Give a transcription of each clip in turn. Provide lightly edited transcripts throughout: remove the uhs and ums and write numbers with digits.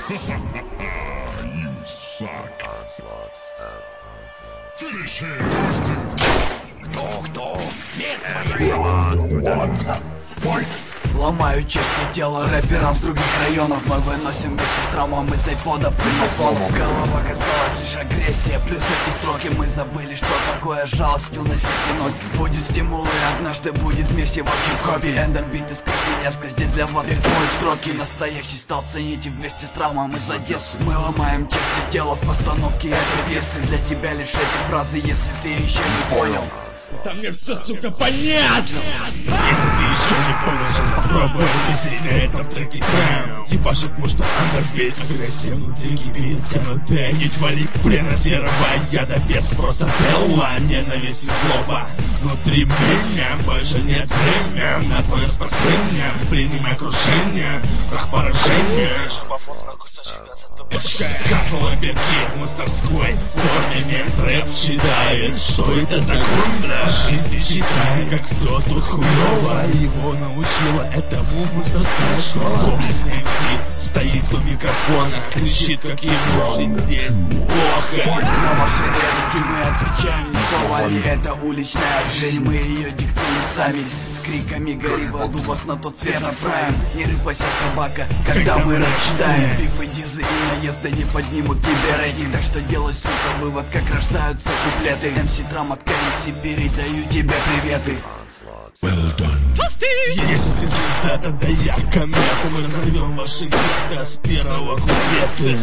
You suck. Finish him. Кто? Смерть! Ломаю части тела рэперам с других районов. Мы выносим вместе с травмом из айподов и мафонов. В головах осталась лишь агрессия, плюс эти строки. Мы забыли, что такое жалостью носить ноги. Будет стимул и однажды будет месиво в хип-хопе. Эндербит из Красноярска, здесь для вас рифмуют строки. Настоящий стал, цените вместе с травмом из Одессы. Мы ломаем части тела в постановке этой пьесы. Для тебя лишь эти фразы, если ты еще не понял. Да мне все, сука, понятно! Если ты еще не понял, сейчас попробуй объяснить на этом треке прям. Ебашит можно андербит, агрессия внутри кипит. Канутая нить валит плена серого яда без спроса. Делла, ненависть и злоба внутри меня. Больше нет времени на твое спасение. Принимай крушение, прах поражения. Жопофор на кусочек мяса, тупочка. Каслоберги в мусорской форме. Мент рэп читает, что это за гумбля. Жизни читает, как все тут хуёво. Его научила этому мусорская школа. Доблестный МС стоит у микрофона, кричит, как ему жить здесь плохо. На ваши реплики мы отвечаем не словами. Это уличная жизнь, мы ее диктуем сами. С криками гори в аду, вас на тот свет отправим. Не рыпайся, собака, когда мы рэп читаем. Бифы, дизы и наезды не поднимут тебе рейтинг. Так что делай, сука, вывод, как рождаются куплеты. МС Трам от КМС, передаю тебе приветы. Если ты звезда, тогда я комета. Мы разорвем ваши гетто с первого куплета.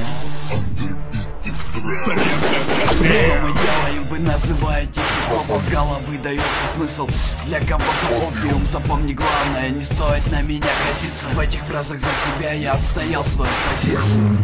Что мы делаем, вы называете хип-хопом. С головы дается смысл для кого-то опиум. Запомни, главное, не стоит на меня коситься. В этих фразах за себя я отстоял свою позицию.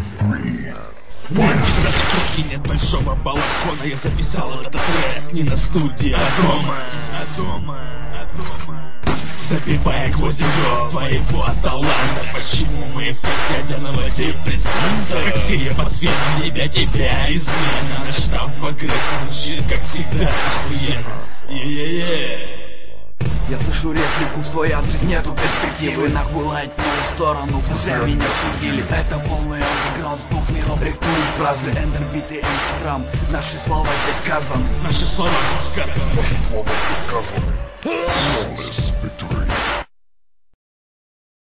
Нет большого балахона, я записал этот трек не на студии, а дома. Забивая гвозди твоего таланта. Почему мы эффект ядерного депрессанта? Как фея под феном, либя тебя измена. Наш штаб в агрессии звучит, как всегда, охуенно. Я слышу реплику в свой адрес, нету перспективы. Нахуй лаять в мою сторону, уже меня судили. Это полный андеграунд с двух миров. Рифмуют фразы Эндербит и МС Трам. Наши слова здесь сказаны. Наши слова здесь сказаны. Наши слова здесь сказаны. Flawless victory.